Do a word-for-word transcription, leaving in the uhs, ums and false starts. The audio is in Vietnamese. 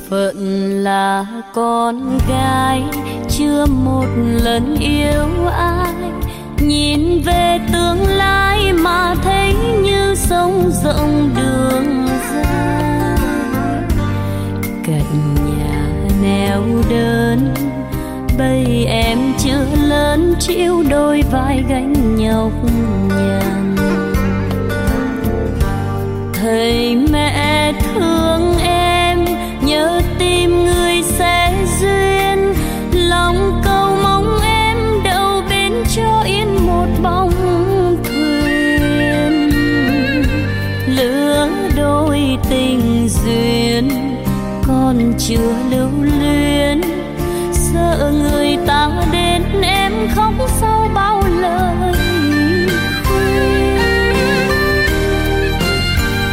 phận là con gái chưa một lần yêu ai, nhìn về tương lai mà thấy như sông rộng đường dài. Cạnh nhà neo đơn bây em chưa lớn chịu đôi vai gánh nhọc nhằn. Thầy mẹ thương em nhớ tìm người sẽ duyên, lòng cầu mong em đậu bên cho yên một bóng thuyền. Lứa đôi tình duyên còn chưa lưu